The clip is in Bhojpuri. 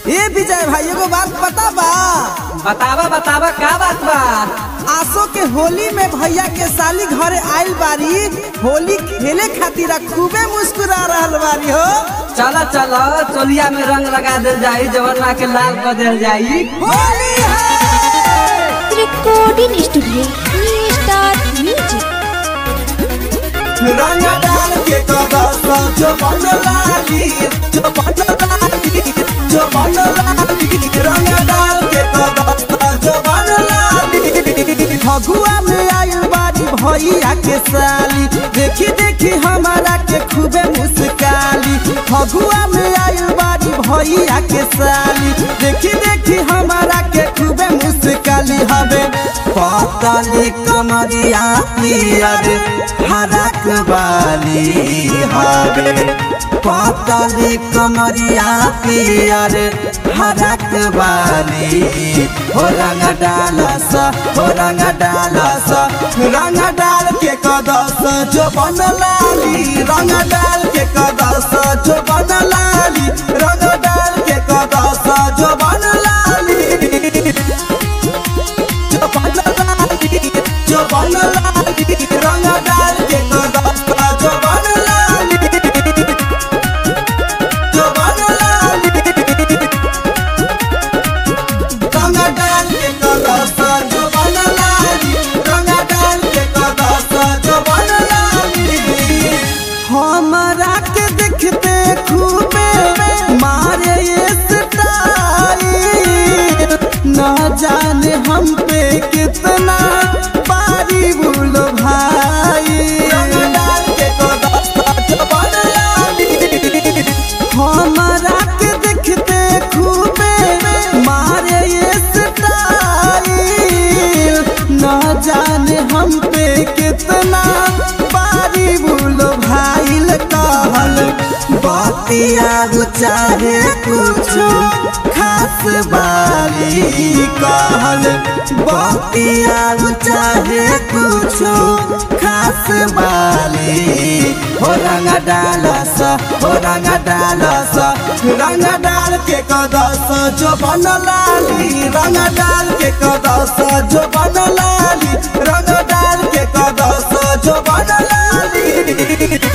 ये विजय भाई एगो बात पता बा? बतावा बतावा का बात बा? आसो के होली में भैया के साली घरे आइल बारी, होली खेले खातिर खूबे मुस्कुरा रहल बारी हो। चलो चलो चोलिया में रंग लगा दे जाई, जवरना के लाल कर दे जाई। होली है रिकॉर्डिंग स्टूडियो स्टार म्यूजिक। रंग डाल के कदसा जो बनलाली, जो बनलाली, जो बनलाली, रंग डाल के कदसा जो बनलाली। फगुआ में आइल बारी भैया के साली, देखी देखी हमारा के खूबे मुस्काली। फगुआ में आइल बारी भैया के साली, देखी देखी हमारा के खूबे मुस्काली। हवे पतली कमरिया पियर हरक बाली, हवे पतली कमरिया पियर हरक बाली। हो रंग डालस, हो रंग डालस, रंग डाल के कदस जो बनलाली, रंग डाल के कदस जो बनलाली, रंग डाल के कदस जो बनलाली, जो बनलाली, जो बनलाली, रंग डाल के कदस जो बनलाली, जो बनलाली, रंग डाल के कदस जो बनलाली, रंग डाल के कदस जो बनलाली। हमरा के देखते खूबे मारे ये स्टाइल, न जाने हम पे कितना पारी भूलो भाई। रंग डाल के कदस जो बनलाली, हमरा के देखते खूबे मारे ये स्टाइल, न जाने हम पे कितना पारी भूलो भाईल। कहल बतिया चाहे कुछ खास बारी, कहल बतिया चाहे कुछ खास बाली। हो रंग डालस, हो रंग डालस, रंग डाल के कदस जो बनलाली, रंग डाल के कदस जो बनलाली, रंग डाल के कदस जो बनलाली।